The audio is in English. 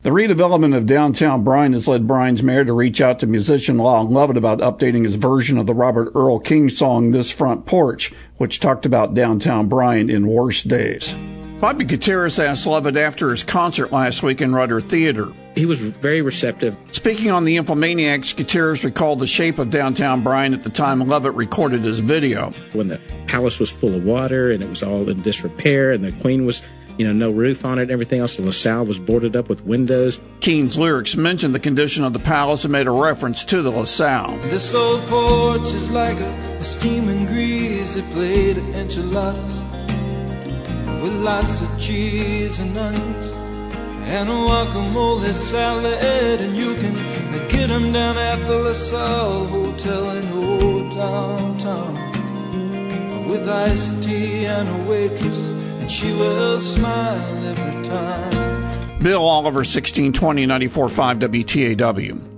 The redevelopment of downtown Bryan has led Bryan's mayor to reach out to musician Lyle Lovett about updating his version of the Robert Earl King song This Front Porch, which talked about downtown Bryan in worse days. Bobby Gutierrez asked Lovett after his concert last week in Rudder Theater. He was very receptive. Speaking on the Infomaniacs, Gutierrez recalled the shape of downtown Bryan at the time Lovett recorded his video. When the palace was full of water and it was all in disrepair and the queen was no roof on it and everything else. The LaSalle was boarded up with windows. Keene's lyrics mentioned the condition of the palace and made a reference to the LaSalle. This old porch is like a steaming greasy plate of enchiladas with lots of cheese and onions and a guacamole salad, and you can get them down at the LaSalle Hotel in old downtown with iced tea and a waitress. She will smile every time. Bill Oliver, 1620 94.5 WTAW.